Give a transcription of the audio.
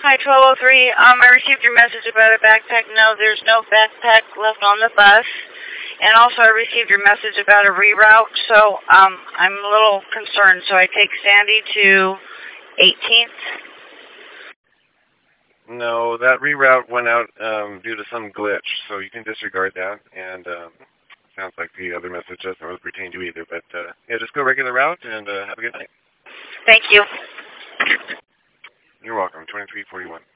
Hi, 1203. I received your message about a backpack. No, there's no backpack left on the bus. And also I received your message about a reroute, so I'm a little concerned. So I take Sandy to 18th? No, that reroute went out due to some glitch, so you can disregard that. And sounds like the other message doesn't really pertain to either. But yeah, just go regular route and have a good night. Thank you. You're welcome. 2341.